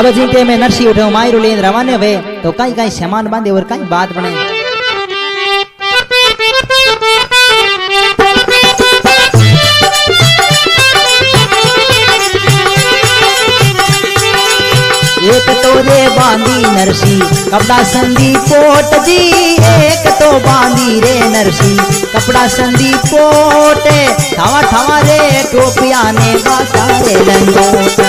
अब जीते में नरसी उठे मायरो लेन रवाने वे तो कहीं कहीं सामान बांधे और कहीं बात बने। एक तो रे बांधी नरसी कपड़ा संदी पोट जी, एक तो बांधी रे नरसी कपड़ा संदी पोट, ठावा ठावा रे टोपिया ने बाका रे लंगोट।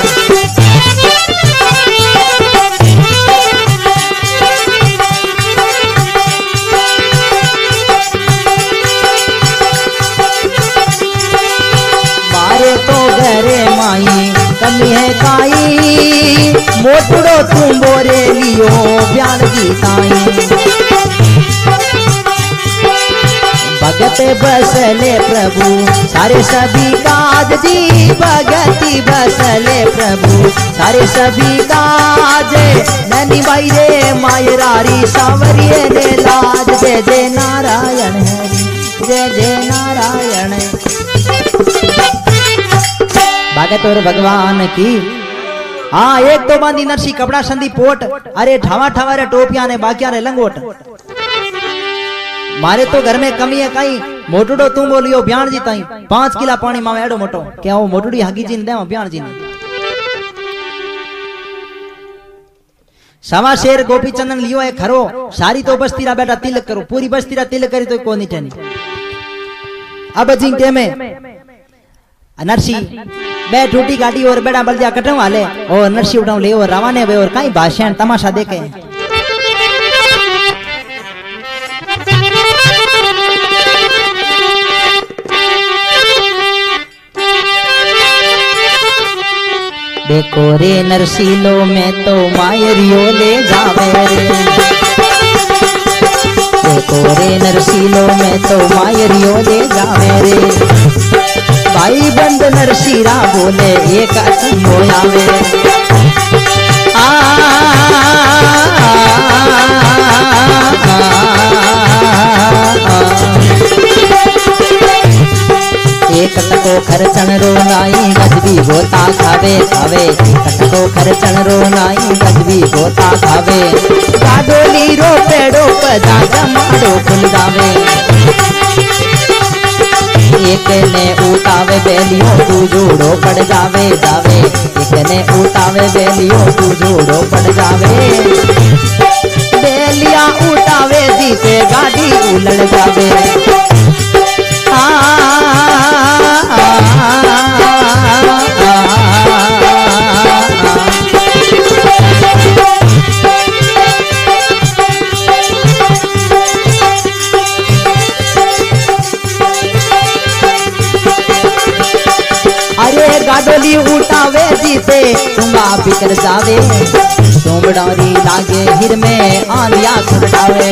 मारे तो घरे माई कमी है काई, मोटड़ो तुम बोरे लियो ब्यान गीताई। भगत बसले प्रभु सारे सभी काज जी, भगति बसले प्रभु सारे सभी काज। नैनी बाई रे मायरारी सांवरिये ने लाज, जय जय नारायण है जय जय नारायण। भगत और भगवान की। हाँ एक तो बांधी नरसी कपड़ा संदी पोट, अरे ठावा ठावा रे टोपिया ने बाकिया रे लंगोट। मारे तो घर में कमी है कहीं, मोटड़ो तुम बोलियो ब्याण जी ताई 5 किला पानी मावे एडो मोटो, क्या वो मोटड़ी हागी जी ने दे ब्याण जी ने। सवा शेर गोपी चंदन लियो है खरो, सारी तो बस्तीरा बेटा तिलक करो, पूरी बस्तीरा तिलक करी तो कोई नहीं ठनी। अब जिंटे में नरसी बे टूटी गाड़ी और बेड़ा बलदिया कटव वाले और नरसी उठाऊ ले और रवाने वे और कई भाषण तमाशा देखे। देखो रे नरसीलो में तो मायरियो ले जावे रे, देखो रे नरसीलो में तो मायरियो ले जावे रे। भाई बंद नरसीरा बोले एक आवे, एक टको खर्चन रो नाई गजबी होता खावे खावे, टको खर्चन रो नाई गजबी होता खावे। गाडोली रो पेड़ो पजा जमाड़ो खुल जावे, एक ने उठावे बेलियो तू जोड़ो पड़ जावे जावे, एक ने उठावे बेलियो तू जोड़ो पड़ जावे। बेलिया उठावे जीते गाड़ी उलट जावे। अरे गाडोली उठावे जीते तुम्बा बिकर जावे, तुमडारी लागे हिर में आंधिया खुटावे।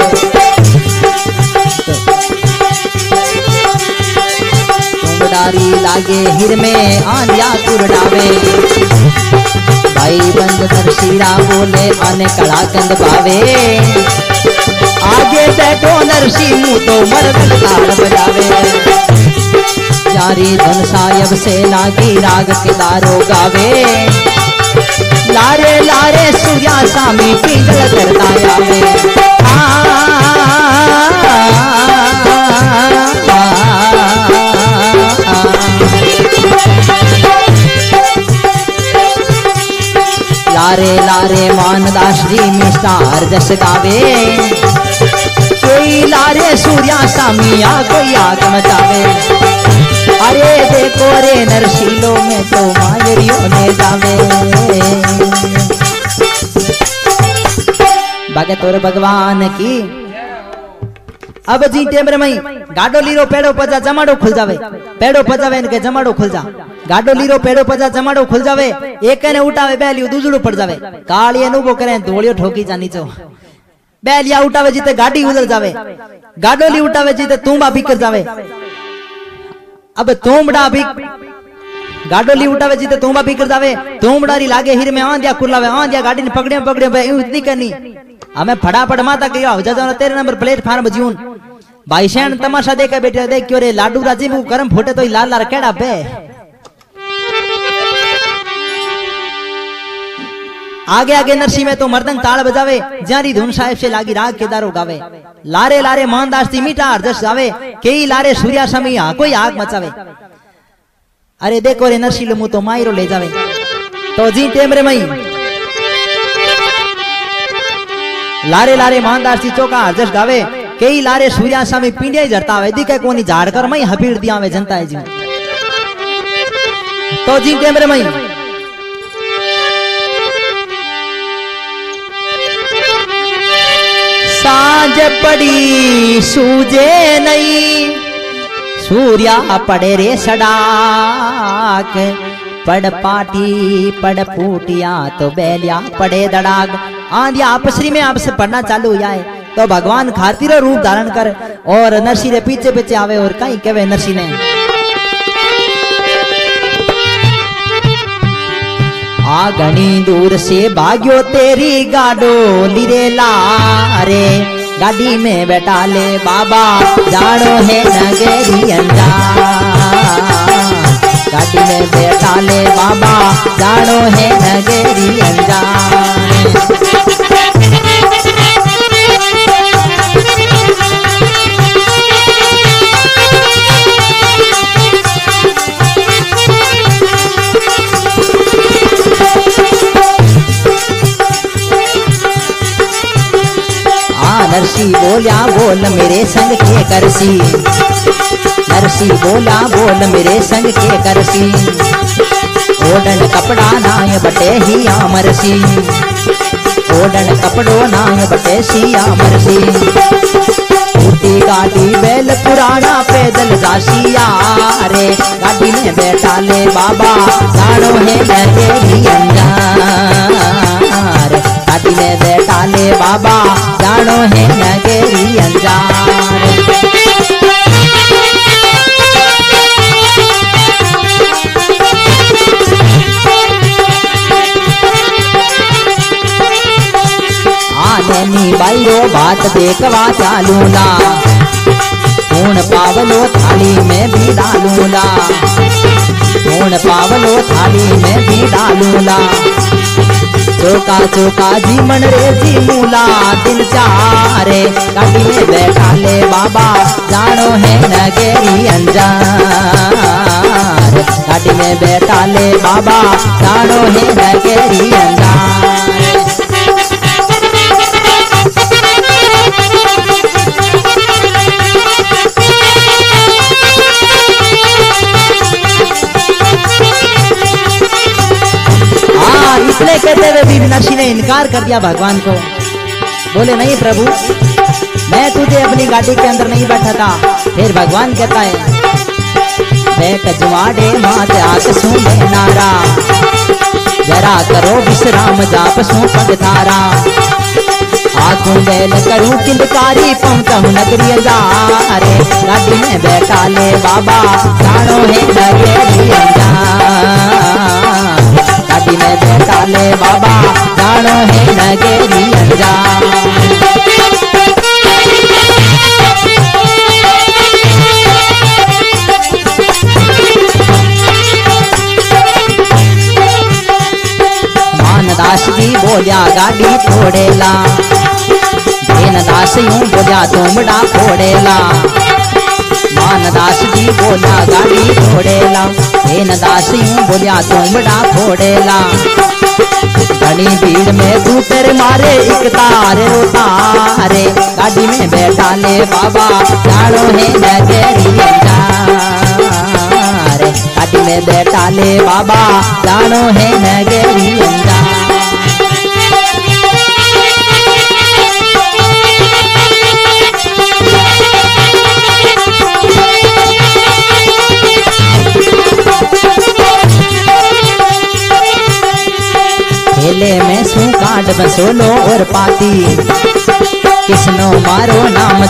तुमडारी लागे हिर में आंधिया खुटावे। भाई बंद नरसीरा बोले आने कड़ा कंद पावे, आगे बैठो नरसी मुँह तो मरगल ताल बजावे। जारी धन सायब से लागी राग के दारो गावे, लारे लारे सूर्या सामी पिंगल करता आवे। लारे लारे मानदास जी मिस्टार जस गावे, कोई लारे सूर्या सामी आ कोई आग मचावे। अरे देखो रे नरसीलो में तो मायरियो ले जावे। भगत और भगवान की। अब जी टेमरे मई गाडो लीरो पेड़ो पजा जमाड़ो खुल जावे, पेड़ो पजावे इनके जमाड़ो खुल जा। गाडो लीरो पेड़ो पजा जमाड़ो खुल जावे, एक ने उठावे बेलियो दूजड़ो पड़ जावे। कालिया नुबो करे धोलियो ठोकी जानी चो, बेलिया उठावे जीते गाड़ी उधर जावे, गाडोली उठावे जीते तुम्बा बिकर जावे। अब तोमड़ा भी गाडोली उठावे जीते तुम्बा बिकर जावे, तोमड़ारी लागे हिर में आंधिया कुर्लावे, आंधिया गाड़ी ने पकड़े पकड़े इतनी करनी। हमें फटाफट माता कहो जा तेरे नंबर प्लेटफार्म जीवन भाई शैन तमाशा देखे बैठे देख क्यों रे लाडू राजी वो करम फूटे तो लाल लाल केड़ा बे। आगे आगे नरसी में तो मर्दंग ताल बजावे, जारी धुन साहेब से लागी राग केदारो गावे। लारे लारे मोहनदास ती मीठा हरदस गावे, कई लारे सूर्या समी हाँ कोई आग मचावे। अरे देखो रे नरसी लो मुँह तो मायरो ले जावे। तो जी टेमरे मई लारे लारे मोहनदास ती चौका हरदस गावे, कई लारे सूर्या समी पींडे जरता वे दिखे कोनी झाड़कर मई हपीड़ दिया वे जनता है जी। तो जी टेमरे मई साँझ पड़ी सूझे नहीं, सूर्या पड़े रे सड़ाक, पड़ पाटी पड़ फूटिया तो बैलिया पड़े दड़ाग। आंधिया आपसरी में आपसे पढ़ना चालू हुआ है तो भगवान खातिर रूप धारण कर और नरसी रे पीछे पीछे आवे और कहीं कहे नरसी ने आ घनी दूर से भाग्यो तेरी गाडो लीरे लारे, गाड़ी में बैठा ले बाबा जानो है नगरी अंजान, गाड़ी में बैठा ले बाबा जानो है नगरी अंजान। नरसी बोला बोल मेरे संग के करसी, नरसी बोला बोल मेरे संग के करसी, ओडन कपड़ा नाय बटे ही आमरसी, ओडन कपड़ो नाय बटे सी आमरसी। ऊटी गाड़ी बैल पुराना पैदल जासिया रे, गाड़ी में बैठा ले बाबा जानो है नगरी अंजान, गाड़ी में बैठा ले बाबा जानो है नगरी अंजान। आने बाईरो बात देखवा चालूला, खून पावलो थाली में भी डालूला, खून पावलो थाली में भी डालूला। चौका चौका जी मन रे जी मूला दिल चारे, गाड़ी में बैठा ले बाबा जानो है नगरी अंजान, गाड़ी में बैठा ले बाबा जानो है नगरी अंजान। इसलिए कहते हुए भी नरसी ने इनकार कर दिया भगवान को, बोले नहीं प्रभु मैं तुझे अपनी गाड़ी के अंदर नहीं बैठा था। फिर भगवान कहता है बैठ जुआड़े मात आक सुने नारा, जरा करो विश्राम जाप सू पग धारा, आंखों बैल करूं किलकारी पहुंचाऊं नगरी अंजारे, गाड़ी में बैठा ले बाबा जानो है नगरी अंजान, गाड़ी में बैठा ले बाबा जानो है नगरी अंजान। मानदास जी बोलिया गाड़ी फोड़ेला, दास यूं बोलिया तुमड़ा फोड़ेला, मानदास जी बोला गाड़ी फोड़ेला, दास यूं बोलिया तुमड़ा फोड़ेला। घनी भीड़ में तू तेरे मारे एक तारे उतारे, गाड़ी में बैठा ले बाबा जानो है नगरी अंजान, गाड़ी में बैठा ले बाबा जानो है नगरी अंजान। खेले में सू काट बसोलो और पाती, किसनो मारो नाम